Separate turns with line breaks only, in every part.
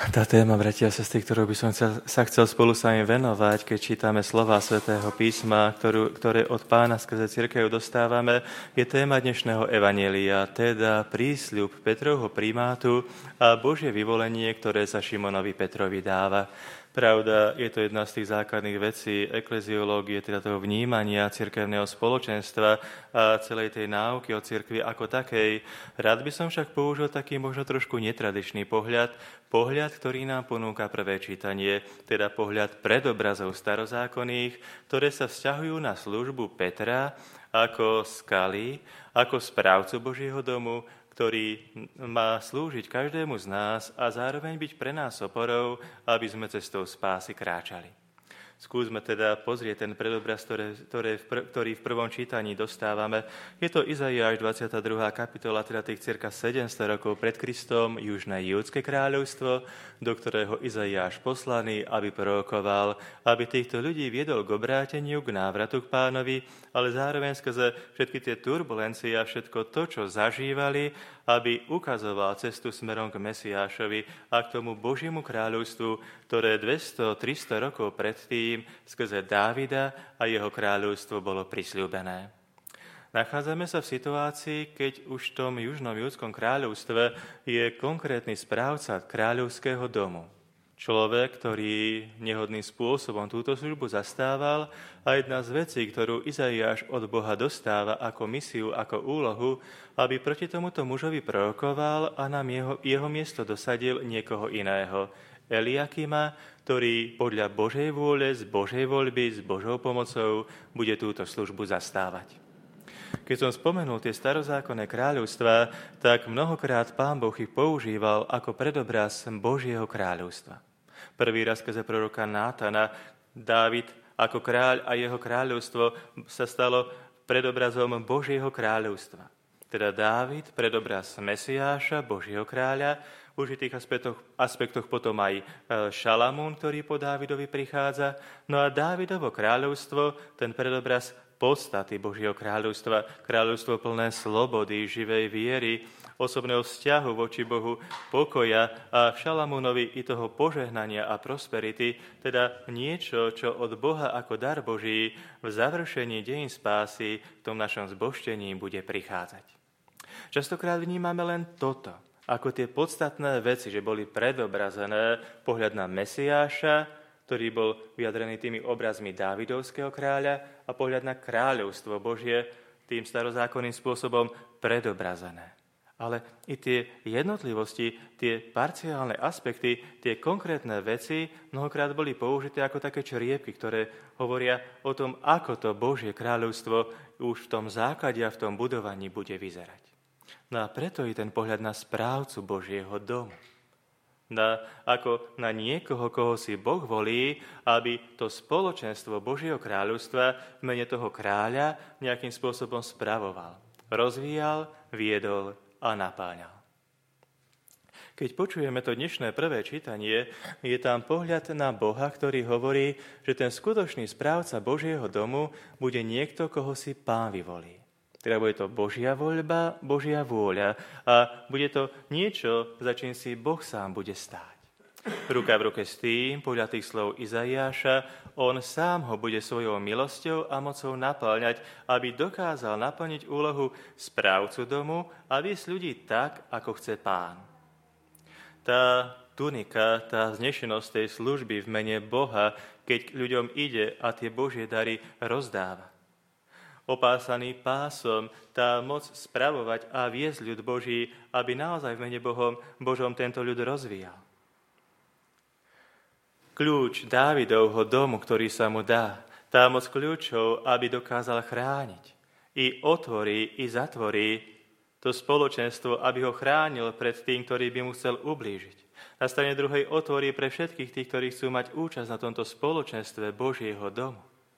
Tá téma, bratia a sestry, ktorú by som sa chcel spolu s vami venovať, keď čítame slova Svätého písma, ktoré od Pána skrze cirkev dostávame, je téma dnešného evanjelia, teda prísľub Petrovho primátu a Božie vyvolenie, ktoré sa Šimonovi Petrovi dáva. Pravda, je to jedna z tých základných vecí ekleziológie, teda toho vnímania cirkevného spoločenstva a celej tej náuky o cirkvi ako takej. Rád by som však použil taký možno trošku netradičný pohľad, ktorý nám ponúka prvé čítanie, teda pohľad predobrazov starozákonných, ktoré sa vzťahujú na službu Petra ako skaly, ako správcu Božieho domu, ktorý má slúžiť každému z nás a zároveň byť pre nás oporou, aby sme cestou spásy kráčali. Skúsme teda pozrieť ten predobraz, ktorý v prvom čítaní dostávame. Je to Izaiáš 22. kapitola, teda tých cirka 700 rokov pred Kristom, južné júdske kráľovstvo, do ktorého Izaiáš poslaný, aby prorokoval, aby týchto ľudí viedol k obráteniu, k návratu k Pánovi, ale zároveň skrze všetky tie turbulencie a všetko to, čo zažívali, aby ukazoval cestu smerom k Mesiášovi a k tomu Božiemu kráľovstvu, ktoré 200-300 rokov predtým skrze Dávida a jeho kráľovstvo bolo prisľúbené. Nachádzame sa v situácii, keď už v tom južnom júdskom kráľovstve je konkrétny správca kráľovského domu. Človek, ktorý nehodným spôsobom túto službu zastával a jedna z vecí, ktorú Izaiáš od Boha dostáva ako misiu, ako úlohu, aby proti tomuto mužovi prorokoval a nám jeho miesto dosadil niekoho iného. Eliakima, ktorý podľa Božej vôle, z Božej voľby, s Božou pomocou bude túto službu zastávať. Keď som spomenul tie starozákonné kráľovstvá, tak mnohokrát Pán Boh ich používal ako predobraz Božieho kráľovstva. Prvý raz skrze proroka Nátana Dávid ako kráľ a jeho kráľovstvo sa stalo predobrazom Božieho kráľovstva. Teda Dávid, predobraz Mesiáša, Božieho kráľa, v určitých aspektoch potom aj Šalamún, ktorý po Dávidovi prichádza. No a Dávidovo kráľovstvo, ten predobraz podstaty Božieho kráľovstva, kráľovstvo plné slobody, živej viery, osobného vzťahu voči Bohu, pokoja a v Šalamúnovi i toho požehnania a prosperity, teda niečo, čo od Boha ako dar Boží v završení dejín spásy v tom našom zbožtení bude prichádzať. Častokrát vnímame len toto, ako tie podstatné veci, že boli predobrazené pohľad na Mesiáša, ktorý bol vyjadrený tými obrazmi Dávidovského kráľa a pohľad na kráľovstvo Božie tým starozákonným spôsobom predobrazené. Ale i tie jednotlivosti, tie parciálne aspekty, tie konkrétne veci mnohokrát boli použité ako také čriepky, ktoré hovoria o tom, ako to Božie kráľovstvo už v tom základe a v tom budovaní bude vyzerať. No a preto i ten pohľad na správcu Božieho domu. Ako na niekoho, koho si Boh volí, aby to spoločenstvo Božieho kráľovstva v mene toho kráľa nejakým spôsobom spravoval. Rozvíjal, viedol a napáňal. Keď počujeme to dnešné prvé čítanie, je tam pohľad na Boha, ktorý hovorí, že ten skutočný správca Božieho domu bude niekto, koho si Pán vyvolí. Teda bude to Božia voľba, Božia vôľa a bude to niečo, za čím si Boh sám bude stáť. Ruka v ruke s tým, podľa tých slov Izaiáša, on sám ho bude svojou milosťou a mocou napĺňať, aby dokázal naplniť úlohu správcu domu a viesť ľudí tak, ako chce Pán. Tá tunika, tá vznešenosť tej služby v mene Boha, keď ľuďom ide a tie Božie dary rozdáva. Opásaný pásom, tá moc spravovať a viesť ľud Boží, aby naozaj v mene Božom tento ľud rozvíjal. Kľúč Dávidovho domu, ktorý sa mu dá, tá moc kľúčov, aby dokázal chrániť. I otvorí, i zatvorí to spoločenstvo, aby ho chránil pred tým, ktorý by mu chcel ublížiť. Na strane druhej otvorí pre všetkých tých, ktorí chcú mať účasť na tomto spoločenstve Božieho domu.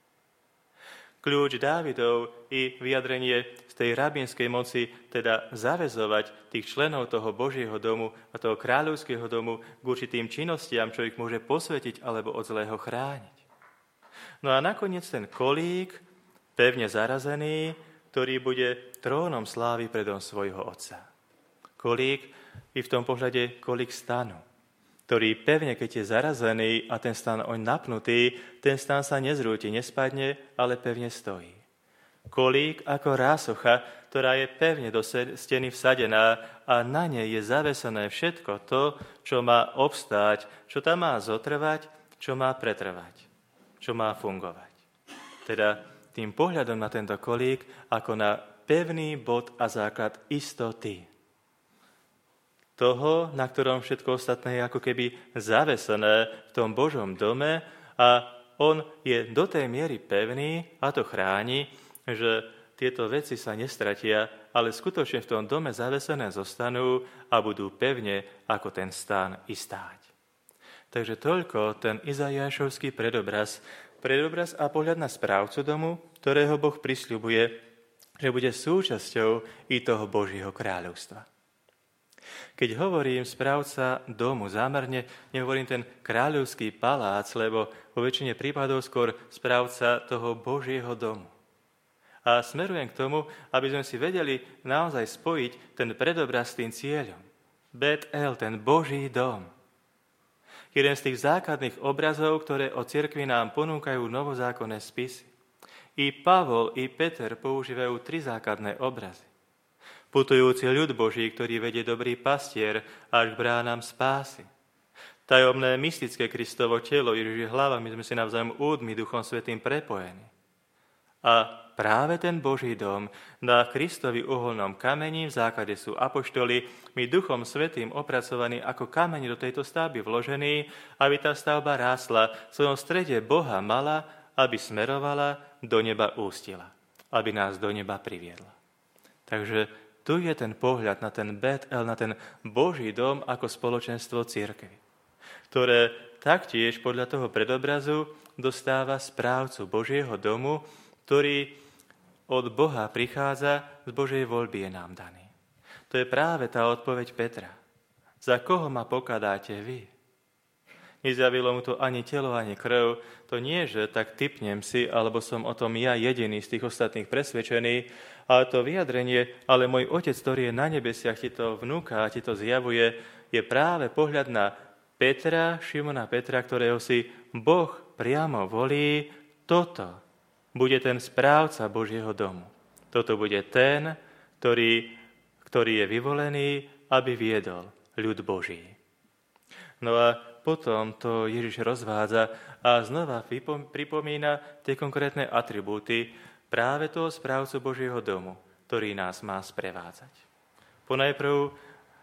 Kľúč Dávidov i vyjadrenie z tej rabínskej moci, teda zaväzovať tých členov toho Božieho domu a toho kráľovského domu k určitým činnostiam, čo ich môže posvetiť alebo od zlého chrániť. No a nakoniec ten kolík, pevne zarazený, ktorý bude trónom slávy predom svojho Otca. Kolík i v tom pohľade kolík stanu. ktorý pevne, keď je zarazený a ten stán oň napnutý, ten stán sa nezrúti, nespadne, ale pevne stojí. Kolík ako rásocha, ktorá je pevne do steny vsadená a na nej je zavesené všetko to, čo má obstáť, čo tam má zotrvať, čo má pretrvať, čo má fungovať. Teda tým pohľadom na tento kolík ako na pevný bod a základ istoty. Toho, na ktorom všetko ostatné je ako keby zavesené v tom Božom dome a on je do tej miery pevný a to chráni, že tieto veci sa nestratia, ale skutočne v tom dome zavesené zostanú a budú pevne ako ten stán i stáť. Takže toľko ten Izaiášovský predobraz a pohľad na správcu domu, ktorého Boh prisľubuje, že bude súčasťou i toho Božieho kráľovstva. Keď hovorím správca domu, zámerne nehovorím ten kráľovský palác, lebo vo väčšine prípadov skôr správca toho Božieho domu. A smerujem k tomu, aby sme si vedeli naozaj spojiť ten predobraz s tým cieľom. Bet-El, ten Boží dom. Jeden z tých základných obrazov, ktoré o cirkvi nám ponúkajú novozákonné spisy. I Pavol, i Peter používajú 3 základné obrazy. Putujúci ľud Boží, ktorý vedie dobrý pastier až k bránam spásy. Tajomné mystické Kristovo telo, Ježiš je hlava, my sme si navzájom údmi Duchom Svätým prepojení. A práve ten Boží dom na Kristovi uholnom kameni, v základe sú apoštoli, my Duchom Svätým opracovaní ako kameň do tejto stavby vložený, aby tá stavba rásla, v svojom strede Boha mala, aby smerovala, do neba ústila, aby nás do neba priviedla. Takže tu je ten pohľad na ten Bet-El, na ten Boží dom ako spoločenstvo cirkvi, ktoré taktiež podľa toho predobrazu dostáva správcu Božieho domu, ktorý od Boha prichádza, z Božej voľby je nám daný. To je práve tá odpoveď Petra. Za koho ma pokladáte vy? Nezjavilo mu to ani telo, ani krv. To nie, že tak tipnem si, alebo som o tom ja jediný z tých ostatných presvedčený, ale to vyjadrenie, ale môj Otec, ktorý je na nebesiach, ti to vnúka a ti to zjavuje, je práve pohľad na Petra, Šimona Petra, ktorého si Boh priamo volí. Toto bude ten správca Božieho domu. Toto bude ten, ktorý je vyvolený, aby viedol ľud Boží. No a potom to Ježiš rozvádza a znova pripomína tie konkrétne atribúty práve toho správcu Božieho domu, ktorý nás má sprevádzať. Ponajprv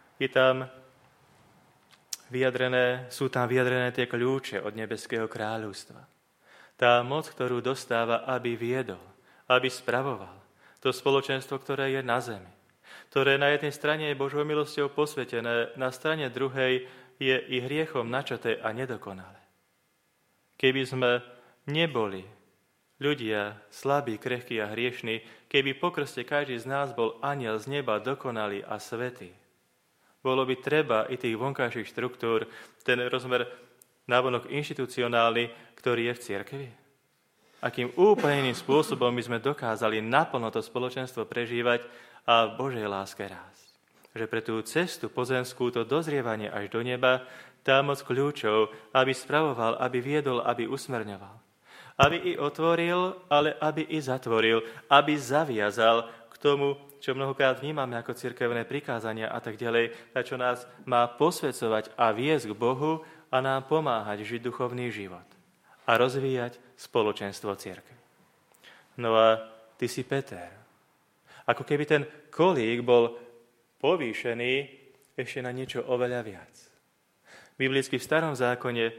sú tam vyjadrené tie kľúče od nebeského kráľovstva. Tá moc, ktorú dostáva, aby viedol, aby spravoval to spoločenstvo, ktoré je na zemi, ktoré na jednej strane je Božou milosťou posvetené, na strane druhej je i hriechom načaté a nedokonalé. Keby sme neboli ľudia slabí, krehkí a hriešní, keby po krste každý z nás bol anjel z neba dokonalý a svätý, bolo by treba i tých vonkajších štruktúr, ten rozmer návonok inštitucionálny, ktorý je v cirkvi. Akým úplne iným spôsobom by sme dokázali naplno to spoločenstvo prežívať a v Božej láske rásť. Že pre tú cestu pozemskú, to dozrievanie až do neba, tá moc kľúčov, aby spravoval, aby viedol, aby usmerňoval. Aby i otvoril, ale aby i zatvoril, aby zaviazal k tomu, čo mnohokrát vnímame ako cirkevné prikázania a tak ďalej, a čo nás má posvedzovať a viesť k Bohu a nám pomáhať žiť duchovný život a rozvíjať spoločenstvo cirkvi. No a ty si Peter. Ako keby ten kolík bol povýšený ešte na niečo oveľa viac. Biblicky v Starom zákone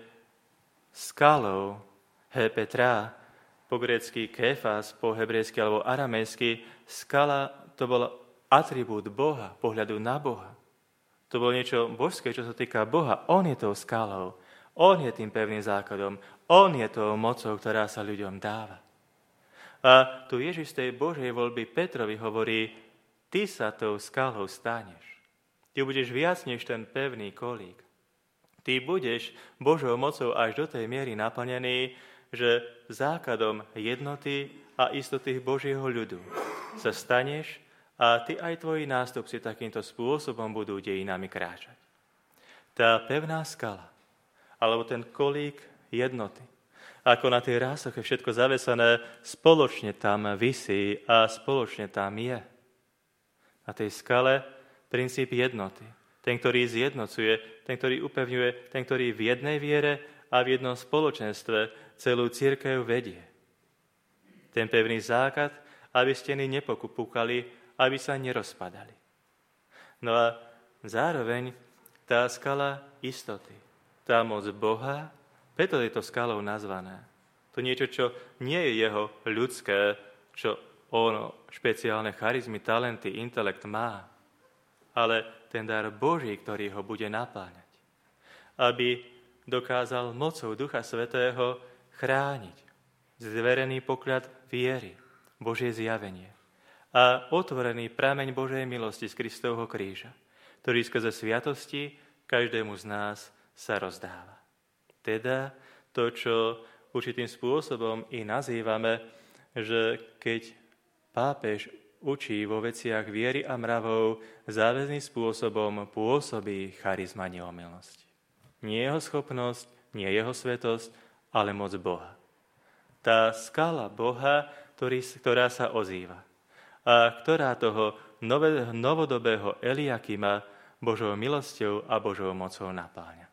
skalou Petra, po grécky Kéfas, po hebrejsky alebo aramejsky, skala to bol atribút Boha, pohľadu na Boha. To bolo niečo božské, čo sa týka Boha. On je tou skalou, on je tým pevným základom, on je tou mocou, ktorá sa ľuďom dáva. A tu Ježiš z tej Božej voľby Petrovi hovorí, ty sa tou skalou staneš. Ty budeš viac než ten pevný kolík. Ty budeš Božou mocou až do tej miery naplnený, že základom jednoty a istoty Božieho ľudu sa staneš a ty aj tvoji nástupci takýmto spôsobom budú dejinami kráčať. Tá pevná skala, alebo ten kolík jednoty. Ako na tej rásoche všetko zavesané, spoločne tam visí a spoločne tam je. Na tej skale princíp jednoty. Ten, ktorý zjednocuje, ten, ktorý upevňuje, ten, ktorý v jednej viere a v jednom spoločenstve celú cirkev vedie. Ten pevný základ, aby steny nepokúkali, aby sa nerozpadali. No a zároveň tá skala istoty, tá moc Boha, preto je to skalou nazvané. To niečo, čo nie je jeho ľudské, čo ono špeciálne charizmy, talenty, intelekt má, ale ten dar Boží, ktorý ho bude napáňať. Aby dokázal mocou Ducha Svätého chrániť zverený poklad viery, Božie zjavenie a otvorený prameň Božej milosti z Kristovho kríža, ktorý skrze sviatosti každému z nás sa rozdáva. Teda to, čo určitým spôsobom i nazývame, že keď pápež učí vo veciach viery a mravov, záväzným spôsobom pôsobí charizma neomylnosti. Nie jeho schopnosť, nie jeho svetosť, ale moc Boha. Tá skala Boha, ktorá sa ozýva a ktorá toho novodobého Eliakima Božou milosťou a Božou mocou napáňa.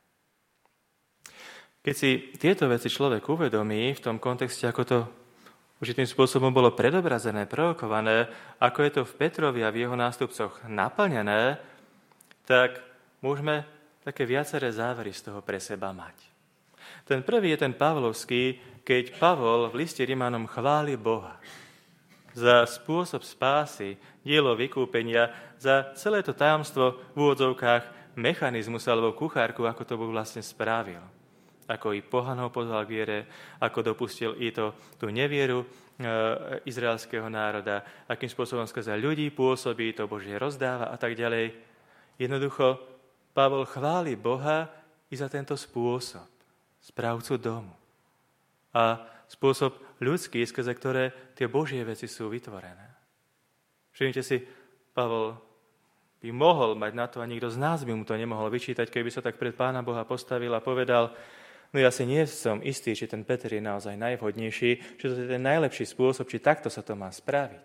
Keď si tieto veci človek uvedomí v tom kontexte, ako to určitým spôsobom bolo predobrazené, prorokované, ako je to v Petrovi a v jeho nástupcoch naplnené, tak môžeme také viaceré závery z toho pre seba mať. Ten prvý je ten pavlovský, keď Pavol v liste Rimanom chváli Boha za spôsob spásy, dielo vykúpenia, za celé to tajomstvo v úvodzovkách mechanizmus alebo kuchárku, ako to Boh vlastne spravil. Ako i pohanov pozval k viere, ako dopustil i tú nevieru izraelského národa, akým spôsobom skrze ľudí pôsobí, to Božie rozdáva a tak ďalej. Jednoducho, Pavol chváli Boha i za tento spôsob, správcu domu. A spôsob ľudský, skrze ktoré tie Božie veci sú vytvorené. Všimnite si, Pavol by mohol mať na to, a nikto z nás by mu to nemohol vyčítať, keby sa tak pred Pána Boha postavil a povedal: no ja si nie som istý, či ten Peter je naozaj najvhodnejší, či to je ten najlepší spôsob, či takto sa to má spraviť.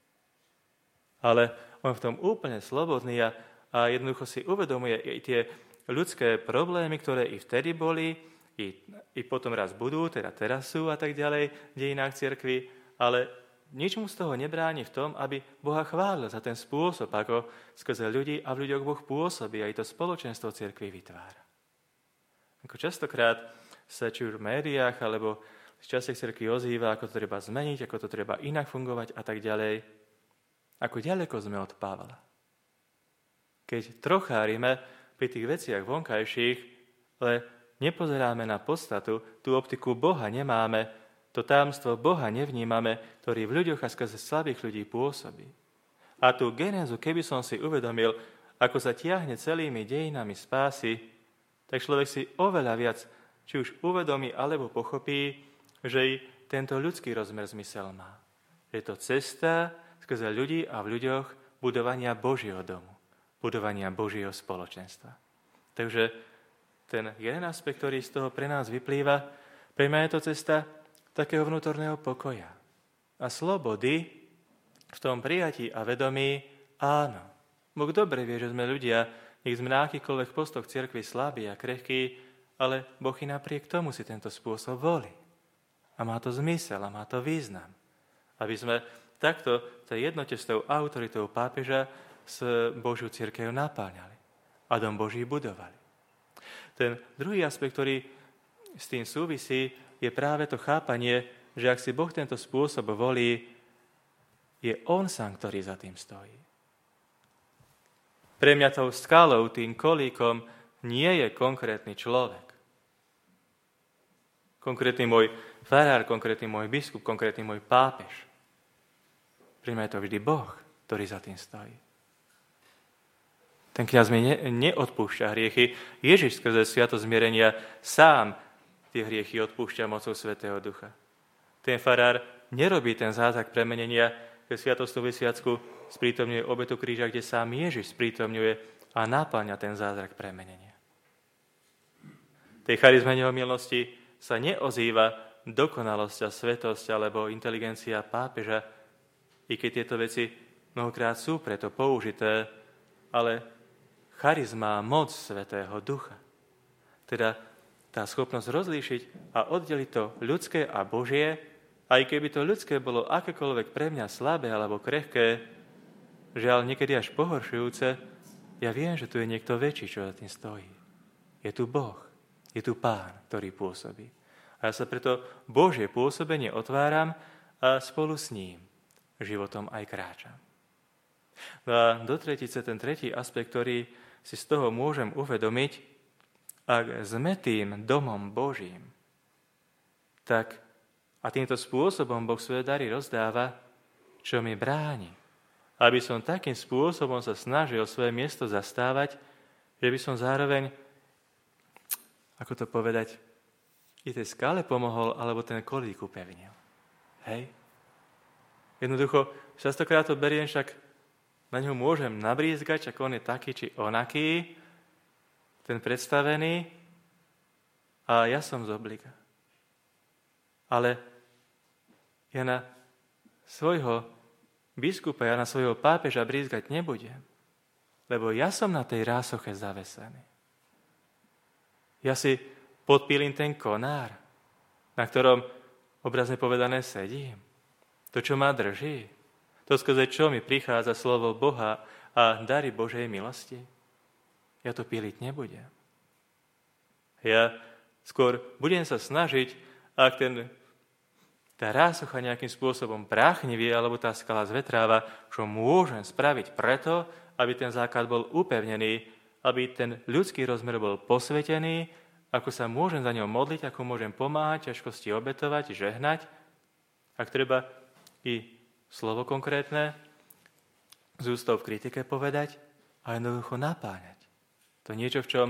Ale on v tom úplne slobodný a jednoducho si uvedomuje i tie ľudské problémy, ktoré i vtedy boli, i potom raz budú, teda teraz sú a tak ďalej v dejinách cirkvi, ale nič mu z toho nebráni v tom, aby Boha chválil za ten spôsob, ako skrze ľudí a v ľuďoch Boh pôsobí a i to spoločenstvo cirkvi vytvára. Ako častokrát sa či už v médiách, alebo v častiach cirkvi ozýva, ako to treba zmeniť, ako to treba inak fungovať a tak ďalej. Ako ďaleko sme od Pavla. Keď trochárime pri tých veciach vonkajších, ale nepozeráme na podstatu, tú optiku Boha nemáme, to tajomstvo Boha nevnímame, ktorý v ľuďoch a skrze slabých ľudí pôsobí. A tú genézu, keby som si uvedomil, ako sa tiahne celými dejinami spásy, tak človek si oveľa viac či už uvedomí alebo pochopí, že i tento ľudský rozmer zmysel má. Je to cesta skrze ľudí a v ľuďoch budovania Božieho domu, budovania Božieho spoločenstva. Takže ten jeden aspekt, ktorý z toho pre nás vyplýva, pre mňa je to cesta takého vnútorného pokoja a slobody v tom prijatí a vedomí, áno. Boh dobre vie, že sme ľudia, nech sme na akýkoľvek postoch cirkvi slabí a krehkí, ale Boh i napriek tomu si tento spôsob volí. A má to zmysel a má to význam. Aby sme takto tej jednote s tou autoritou pápeža s Božiu cirkev napáňali a dom Boží budovali. Ten druhý aspekt, ktorý s tým súvisí, je práve to chápanie, že ak si Boh tento spôsob volí, je On sám, ktorý za tým stojí. Pre mňa tou skalou, tým kolíkom nie je konkrétny človek. Konkrétny môj farár, konkrétny môj biskup, konkrétny môj pápež. Pre mňa je to vždy Boh, ktorý za tým stojí. Ten kňaz mi neodpúšťa hriechy. Ježiš skrze sviatosť zmierenia sám tie hriechy odpúšťa mocou Svätého Ducha. Ten farár nerobí ten zázrak premenenia, keď sviatostnú vysviacku sprítomňuje obetu kríža, kde sám Ježiš sprítomňuje a napáňa ten zázrak premenenia. Tej charizme nehomilnosti sa neozýva dokonalosť a svetosť alebo inteligencia pápeža, i keď tieto veci mnohokrát sú preto použité, ale charizma, moc Svätého Ducha. Teda tá schopnosť rozlíšiť a oddeliť to ľudské a Božie, aj keby to ľudské bolo akékoľvek pre mňa slabé alebo krehké, žiaľ niekedy až pohoršujúce, ja viem, že tu je niekto väčší, čo za tým stojí. Je tu Boh, je tu Pán, ktorý pôsobí. A ja sa preto Božie pôsobenie otváram a spolu s ním životom aj kráčam. No a do tretice, ten tretí aspekt, ktorý si z toho môžem uvedomiť, ak sme tým domom Božím, tak a týmto spôsobom Boh svoje dary rozdáva, čo mi bráni, aby som takým spôsobom sa snažil svoje miesto zastávať, že by som zároveň, ako to povedať, i tej skále pomohol, alebo ten kolík upevnil. Hej? Jednoducho, častokrát to beriem, však na ňu môžem nabrízgať, ak on je taký či onaký, ten predstavený, a ja som z obliga. Ale ja na svojho biskupa, ja na svojho pápeža brízgať nebudem, lebo ja som na tej rásoche zavesený. Ja si podpílim ten konár, na ktorom obrazne povedané sedím. To, čo ma drží. To, skrze čo mi prichádza slovo Boha a dary Božej milosti. Ja to píliť nebudem. Ja skôr budem sa snažiť, ak tá rásocha nejakým spôsobom práchnivie, alebo tá skala zvetráva, čo môžem spraviť preto, aby ten základ bol upevnený, aby ten ľudský rozmer bol posvetený, ako sa môžem za ňou modliť, ako môžem pomáhať, ťažkosti obetovať, žehnať. Ak treba i slovo konkrétne z ústov v kritike povedať a jednoducho napáňať. To niečo, v čom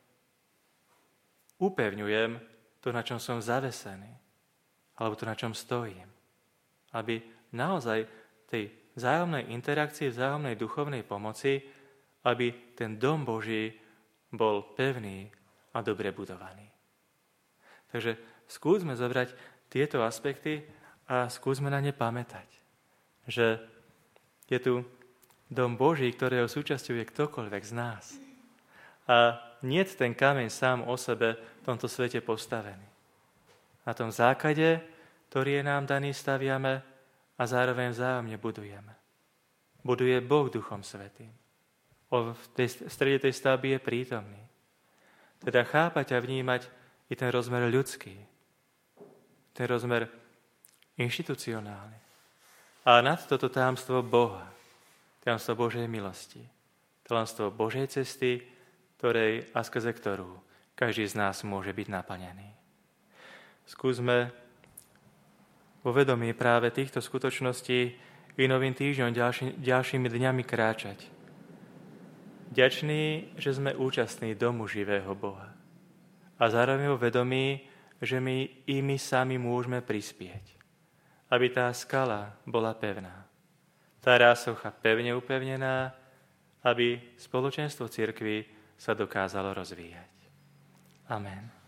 upevňujem to, na čom som zavesený, alebo to, na čom stojím. Aby naozaj tej vzájomnej interakcii, vzájomnej duchovnej pomoci, aby ten dom Boží bol pevný a dobre budovaný. Takže skúsme zobrať tieto aspekty a skúsme na ne pamätať, že je tu dom Boží, ktorého súčasťou je ktokoľvek z nás. A nie je ten kameň sám o sebe v tomto svete postavený. Na tom základe, ktorý je nám daný, staviame a zároveň vzájomne budujeme. Buduje Boh Duchom Svätým. V strede tej stavby je prítomný. Teda chápať a vnímať i ten rozmer ľudský, ten rozmer inštitucionálny. A nad toto tajomstvo Boha, tajomstvo Božej milosti, tajomstvo Božej cesty, ktorej a skrze ktorú každý z nás môže byť naplnený. Skúsme vo vedomí práve týchto skutočností i novým týždňom ďalšími dňami kráčať. Vďační, že sme účastní domu živého Boha. A zároveň vo vedomí, že my sami môžeme prispieť. Aby tá skala bola pevná. Tá rásocha pevne upevnená, aby spoločenstvo cirkvi sa dokázalo rozvíjať. Amen.